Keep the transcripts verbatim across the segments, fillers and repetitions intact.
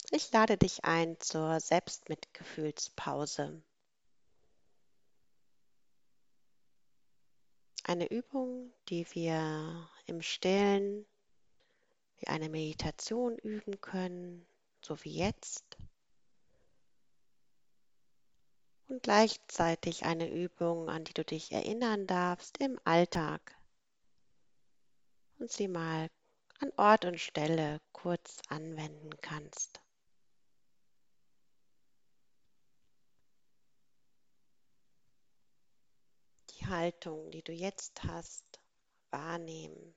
Ich lade dich ein zur Selbstmitgefühlspause. Eine Übung, die wir im Stillen wie eine Meditation üben können, so wie jetzt. Und gleichzeitig eine Übung, an die du dich erinnern darfst im Alltag und sie mal an Ort und Stelle kurz anwenden kannst. Die Haltung, die du jetzt hast, wahrnehmen.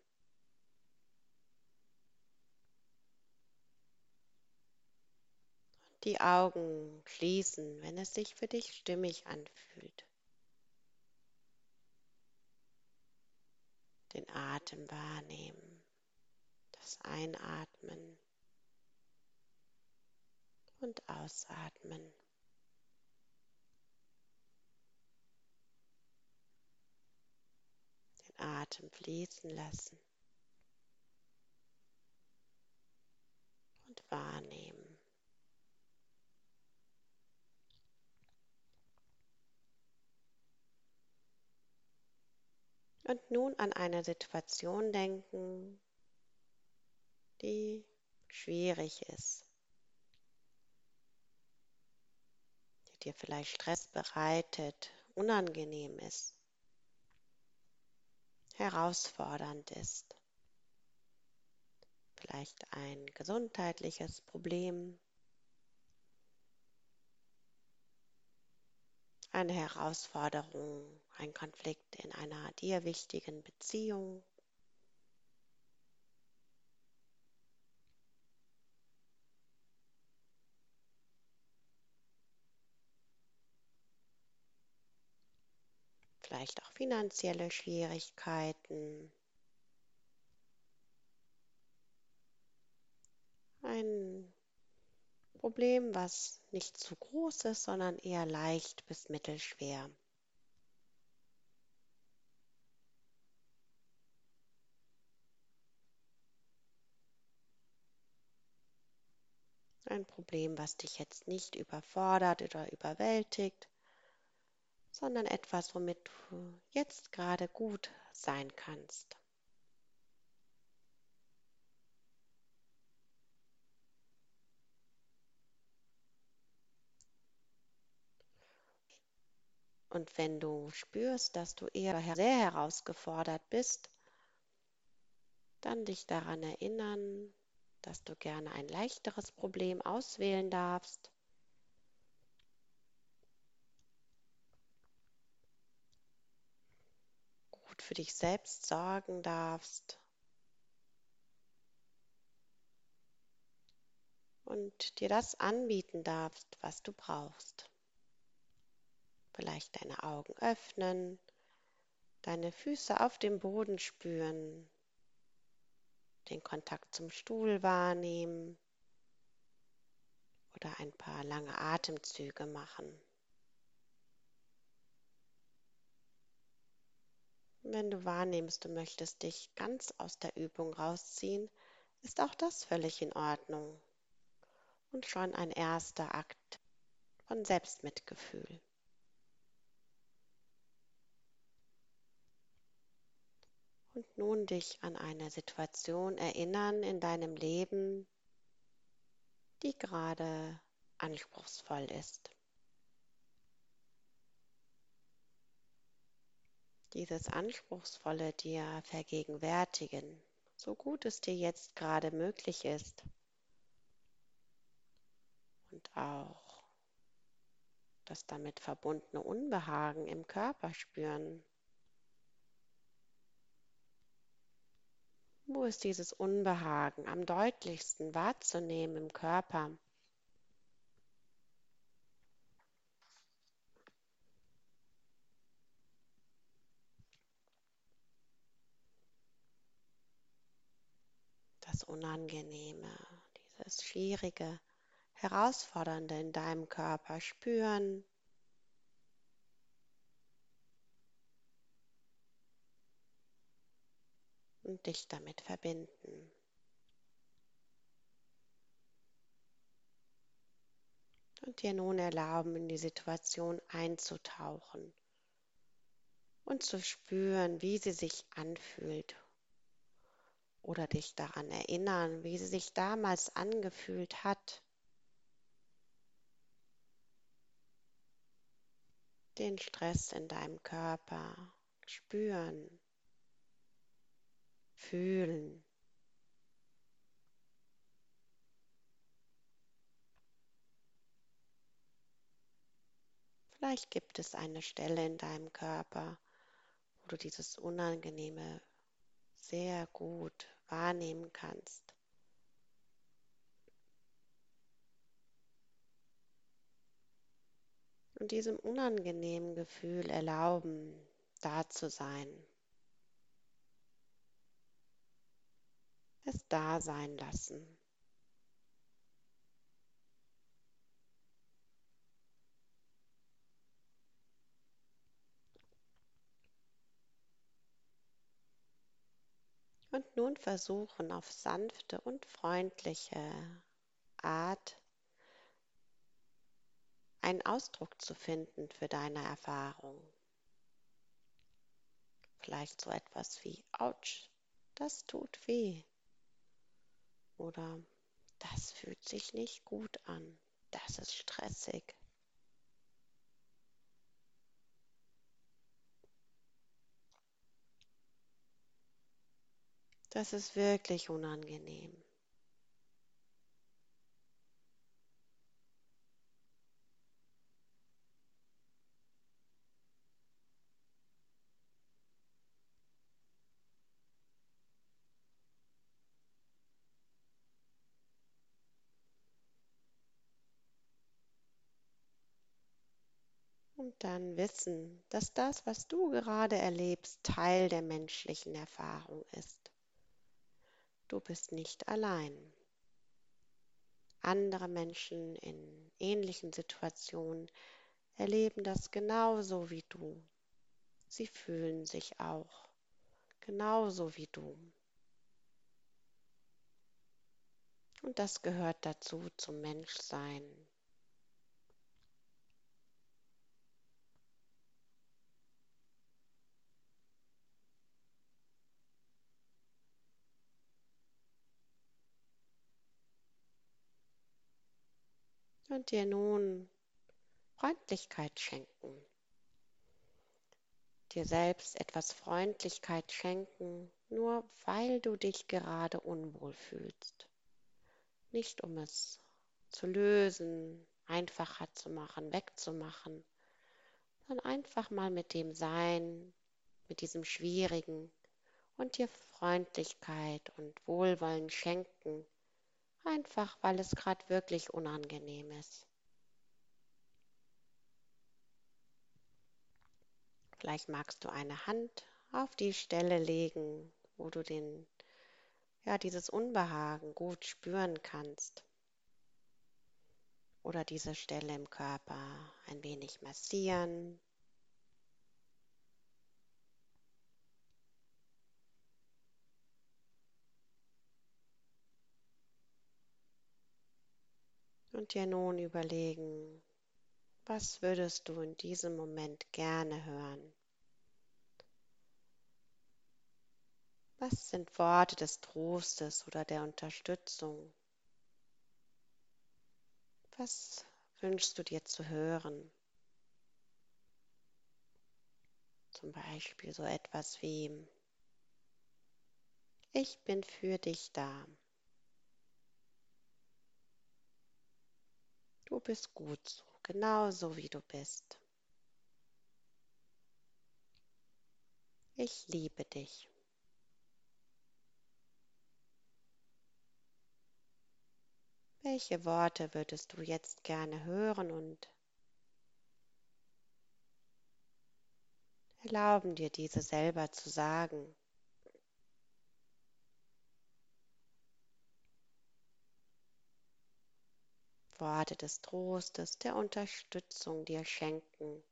Die Augen schließen, wenn es sich für dich stimmig anfühlt. Den Atem wahrnehmen, das Einatmen und Ausatmen. Den Atem fließen lassen und wahrnehmen. Und nun an eine Situation denken, die schwierig ist, die dir vielleicht Stress bereitet, unangenehm ist, herausfordernd ist. Vielleicht ein gesundheitliches Problem, eine Herausforderung, ein Konflikt in einer dir wichtigen Beziehung. Vielleicht auch finanzielle Schwierigkeiten, ein Problem, was nicht zu groß ist, sondern eher leicht bis mittelschwer. Ein Problem, was dich jetzt nicht überfordert oder überwältigt, sondern etwas, womit du jetzt gerade gut sein kannst. Und wenn du spürst, dass du eher sehr herausgefordert bist, dann dich daran erinnern, dass du gerne ein leichteres Problem auswählen darfst. Gut für dich selbst sorgen darfst und dir das anbieten darfst, was du brauchst. Vielleicht deine Augen öffnen, deine Füße auf dem Boden spüren, den Kontakt zum Stuhl wahrnehmen oder ein paar lange Atemzüge machen. Wenn du wahrnimmst, du möchtest dich ganz aus der Übung rausziehen, ist auch das völlig in Ordnung und schon ein erster Akt von Selbstmitgefühl. Und nun dich an eine Situation erinnern in deinem Leben, die gerade anspruchsvoll ist. Dieses Anspruchsvolle dir vergegenwärtigen, so gut es dir jetzt gerade möglich ist. Und auch das damit verbundene Unbehagen im Körper spüren. Wo ist dieses Unbehagen am deutlichsten wahrzunehmen im Körper? Das Unangenehme, dieses Schwierige, Herausfordernde in deinem Körper spüren. Und dich damit verbinden. Und dir nun erlauben, in die Situation einzutauchen und zu spüren, wie sie sich anfühlt oder dich daran erinnern, wie sie sich damals angefühlt hat. Den Stress in deinem Körper spüren, fühlen. Vielleicht gibt es eine Stelle in deinem Körper, wo du dieses Unangenehme sehr gut wahrnehmen kannst. Und diesem unangenehmen Gefühl erlauben, da zu sein, es da sein lassen. Und nun versuchen auf sanfte und freundliche Art einen Ausdruck zu finden für deine Erfahrung. Vielleicht so etwas wie, Autsch, das tut weh. Oder das fühlt sich nicht gut an. Das ist stressig. Das ist wirklich unangenehm. Und dann wissen, dass das, was du gerade erlebst, Teil der menschlichen Erfahrung ist. Du bist nicht allein. Andere Menschen in ähnlichen Situationen erleben das genauso wie du. Sie fühlen sich auch genauso wie du. Und das gehört dazu zum Menschsein. Und dir nun Freundlichkeit schenken. Dir selbst etwas Freundlichkeit schenken, nur weil du dich gerade unwohl fühlst. Nicht um es zu lösen, einfacher zu machen, wegzumachen, sondern einfach mal mit dem Sein, mit diesem Schwierigen und dir Freundlichkeit und Wohlwollen schenken, einfach weil es gerade wirklich unangenehm ist. Vielleicht magst du eine Hand auf die Stelle legen, wo du den, ja, dieses Unbehagen gut spüren kannst. Oder diese Stelle im Körper ein wenig massieren. Und dir nun überlegen, was würdest du in diesem Moment gerne hören? Was sind Worte des Trostes oder der Unterstützung? Was wünschst du dir zu hören? Zum Beispiel so etwas wie, ich bin für dich da. Du bist gut so, genau so wie du bist. Ich liebe dich. Welche Worte würdest du jetzt gerne hören und erlauben dir diese selber zu sagen? Worte des Trostes, der Unterstützung dir schenken.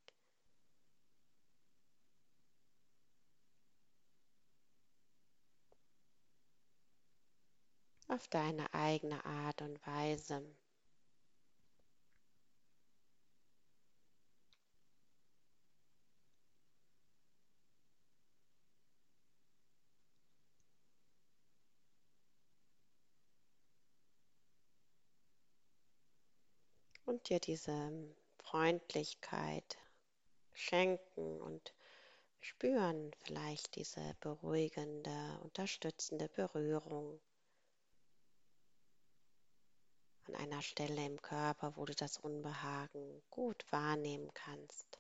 Auf deine eigene Art und Weise. und dir diese Freundlichkeit schenken und spüren vielleicht diese beruhigende, unterstützende Berührung an einer Stelle im Körper, wo du das Unbehagen gut wahrnehmen kannst.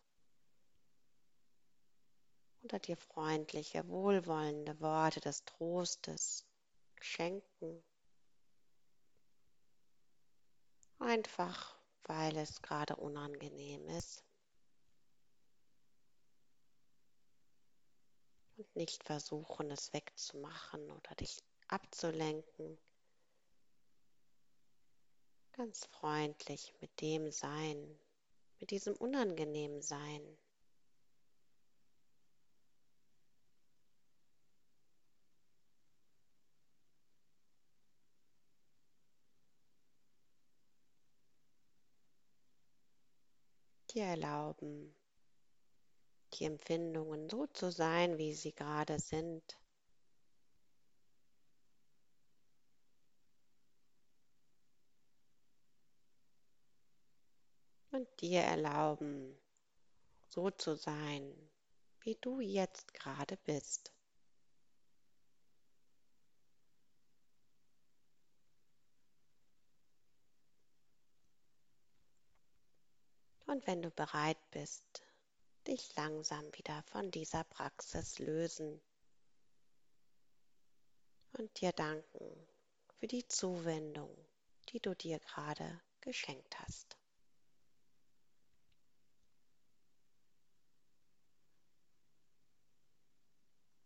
Oder dir freundliche, wohlwollende Worte des Trostes schenken. Einfach, weil es gerade unangenehm ist und nicht versuchen, es wegzumachen oder dich abzulenken. Ganz freundlich mit dem sein, mit diesem unangenehmen Sein. Dir erlauben, die Empfindungen so zu sein, wie sie gerade sind. Und dir erlauben, so zu sein, wie du jetzt gerade bist. Und wenn du bereit bist, dich langsam wieder von dieser Praxis lösen und dir danken für die Zuwendung, die du dir gerade geschenkt hast.